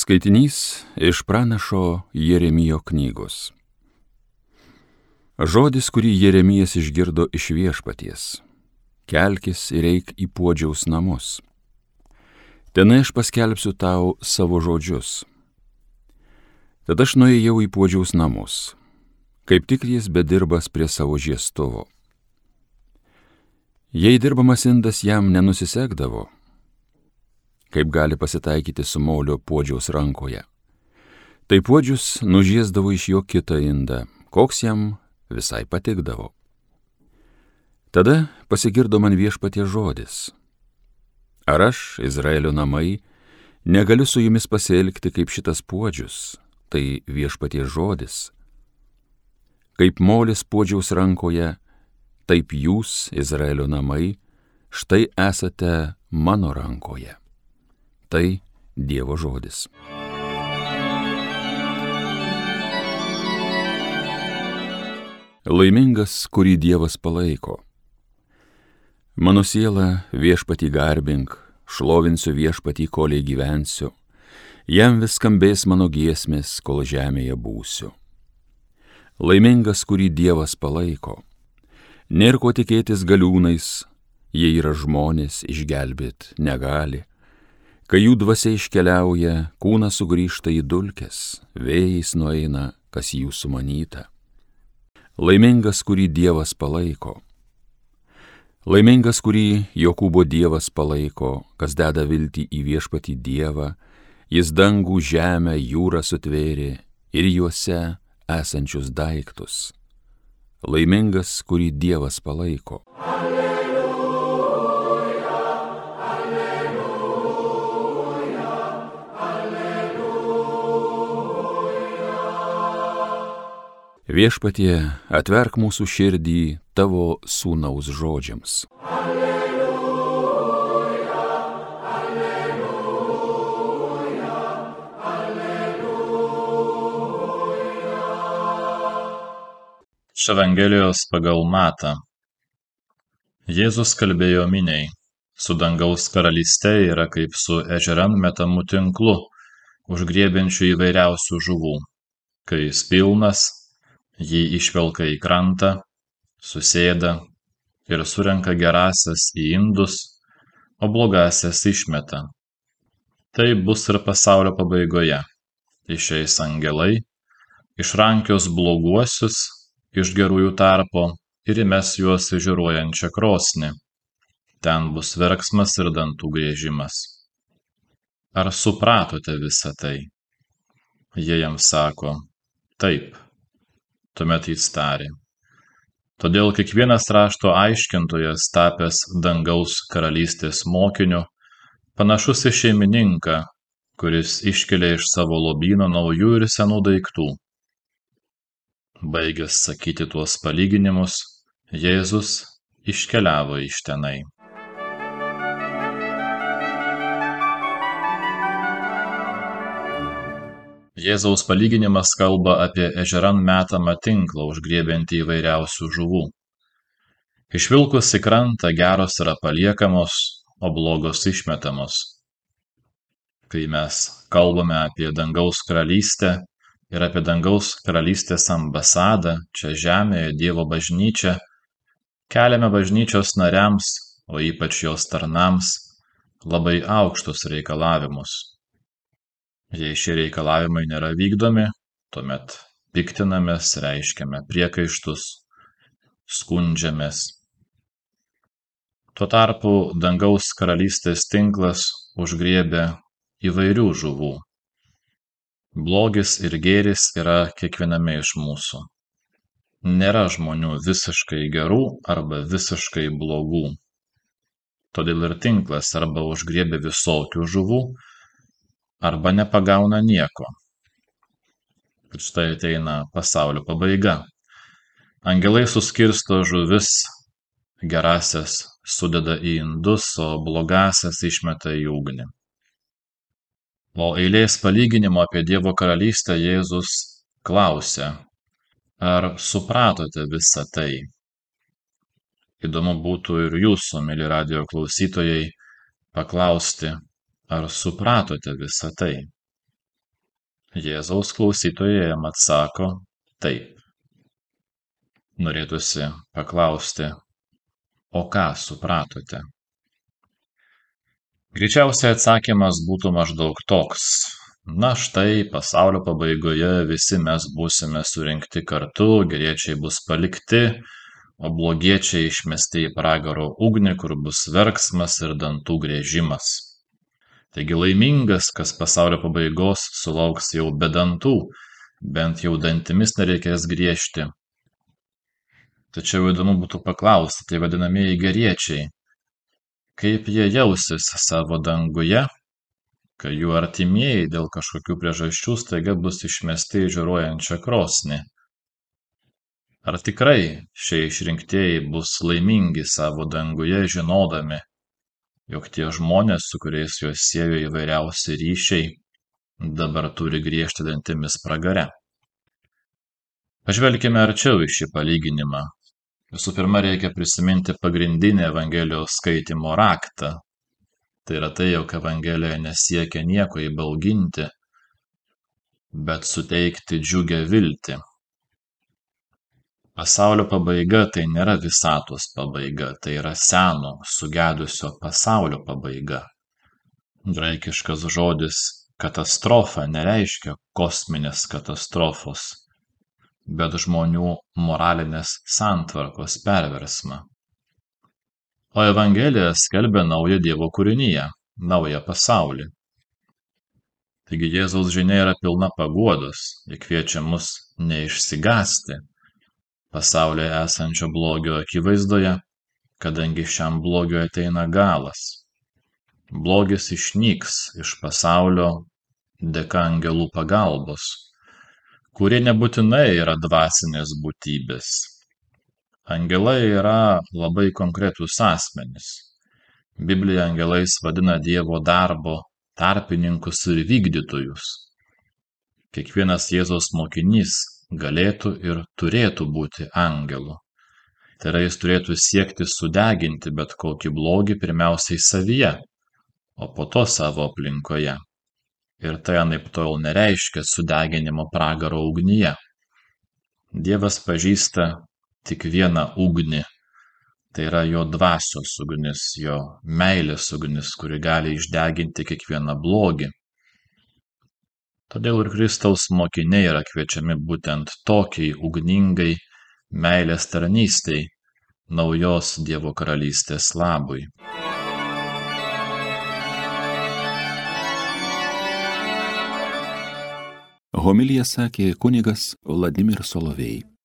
Skaitinys iš pranašo Jeremijo knygos. Žodis, kurį Jeremijas išgirdo iš Viešpaties. Kelkis ir eik į Puodžiaus namus. Tenai aš paskelbsiu tau savo žodžius. Tada aš nuėjau į Puodžiaus namus. Kaip tik jis bedirbas prie savo žiestuvo. Jei dirbamas indas jam nenusisekdavo, kaip gali pasitaikyti su molio Puodžiaus rankoje, tai Puodžius nužiesdavo iš jo kitą indą, koks jam visai patikdavo. Tada pasigirdo man Viešpaties žodis. Ar aš, Izraelio namai, negaliu su jumis pasielgti kaip šitas Puodžius, tai Viešpaties žodis. Kaip molis Puodžiaus rankoje, taip jūs, Izraelio namai, štai esate mano rankoje. Tai Dievo žodis. Laimingas, kurį Dievas palaiko. Mano siela, Viešpatį garbink, šlovinsiu Viešpatį, kolei gyvensiu, jam vis skambės mano giesmės, kol žemėje būsiu. Laimingas, kurį Dievas palaiko. Nėr ko tikėtis galiūnais, jie yra žmonės, išgelbėt negali. Kai jų dvasia iškeliauja, kūnas sugrįžta į dulkes, vėjais nueina, kas jų sumanyta. Laimingas, kurį Dievas palaiko. Laimingas, kurį Jokūbo Dievas palaiko, kas deda viltį į Viešpatį Dievą, jis dangų, žemę, jūrą sutvėrė ir juose esančius daiktus. Laimingas, kurį Dievas palaiko. Viešpatie, atverk mūsų širdį tavo sūnaus žodžiams. Alleluja, alleluja, alleluja. Iš Evangelijos pagal Matą. Jėzus kalbėjo miniai, su dangaus karalyste yra kaip su ežeran metamu tinklu, užgriebiančiu įvairiausių žuvų. Kai jis pilnas, jį išvelka į krantą, susėda ir surenka gerąsias į indus, o blogąsias išmeta. Tai bus ir pasaulio pabaigoje. Išeis angelai, išrankios bloguosius iš gerųjų tarpo ir įmes juos į žiūruojančią krosnį. Ten bus verksmas ir dantų griežimas. Ar supratote visą tai? Jie jam sako, taip. Tuomet jis tarė. Todėl kiekvienas rašto aiškintojas, tapęs dangaus karalystės mokiniu, panašus į šeimininką, kuris iškelia iš savo lobyno naujų ir senų daiktų. Baigęs sakyti tuos palyginimus, Jėzus iškeliavo iš tenai. Jėzaus palyginimas kalba apie ežeran metamą tinklą, užgriebiantį įvairiausių žuvų. Išvilkus į krantą geros yra paliekamos, o blogos išmetamos. Kai mes kalbame apie dangaus karalystę ir apie dangaus karalystės ambasadą, čia žemėje Dievo bažnyčią, keliame bažnyčios nariams, o ypač jos tarnams, labai aukštus reikalavimus. Jei šie reikalavimai nėra vykdomi, tuomet piktinamės, reiškiame priekaištus, skundžiamės. Tuo tarpu dangaus karalystės tinklas užgriebia įvairių žuvų. Blogis ir gėris yra kiekviename iš mūsų. Nėra žmonių visiškai gerų arba visiškai blogų. Todėl ir tinklas arba užgriebia visokių žuvų, arba nepagauna nieko. Ir štai ateina pasaulio pabaiga. Angelai suskirsto žuvis, gerąsias sudeda į indus, o blogąsias išmeta į ugnį. Po eilės palyginimo apie Dievo karalystę Jėzus klausia, ar supratote visą tai? Įdomu būtų ir jūsų, mieli radijo klausytojai, paklausti, ar supratote visą tai? Jėzaus klausytojai jam atsako taip. Norėtųsi paklausti, o ką supratote? Greičiausiai atsakymas būtų maždaug toks. Na štai, pasaulio pabaigoje visi mes būsime surinkti kartu, geriečiai bus palikti, o blogiečiai išmesti į pragaro ugnį, kur bus verksmas ir dantų griežimas. Taigi laimingas, kas pasaulio pabaigos sulauks jau be dantų, bent jau dantimis nereikės griežti. Tačiau įdomu būtų paklausti, tai vadinamieji geriečiai, kaip jie jausis savo danguje, kai jų artimieji dėl kažkokių priežasčių staiga bus išmesti į žiūruojančią krosnį. Ar tikrai šie išrinktieji bus laimingi savo danguje, žinodami, jog tie žmonės, su kuriais juos siejo įvairiausi ryšiai, dabar turi griežti dantimis pragare? Pažvelkime arčiau į šį palyginimą. Visų pirma, reikia prisiminti pagrindinį Evangelijos skaitymo raktą. Tai yra tai, jog Evangelija nesiekia nieko įbauginti, bet suteikti džiugią viltį. Pasaulio pabaiga tai nėra visatos pabaiga, tai yra seno, sugedusio pasaulio pabaiga. Graikiškas žodis katastrofa nereiškia kosminės katastrofos, bet žmonių moralinės santvarkos perversmą. O Evangelija skelbia naują Dievo kūriniją, naują pasaulį. Taigi Jėzaus žinia yra pilna paguodos, ji kviečia mus neišsigąsti pasaulyje esančio blogio akivaizdoje, kadangi šiam blogiui ateina galas. Blogis išnyks iš pasaulio dėka angelų pagalbos, kurie nebūtinai yra dvasinės būtybės. Angelai yra labai konkretūs asmenys. Biblija angelais vadina Dievo darbo tarpininkus ir vykdytojus. Kiekvienas Jėzaus mokinys galėtų ir turėtų būti angelu. Tai yra, jis turėtų siekti sudeginti bet kokį blogį pirmiausiai savyje, o po to savo aplinkoje. Ir tai anaiptol nereiškia sudeginimo pragaro ugnyje. Dievas pažįsta tik vieną ugnį, tai yra jo dvasios ugnis, jo meilės ugnis, kuri gali išdeginti kiekvieną blogį. Todėl ir Kristaus mokiniai yra kviečiami būtent tokiai ugningai meilės tarnystei naujos Dievo karalystės labui. Homiliją sakė kunigas Vladimir Solovej.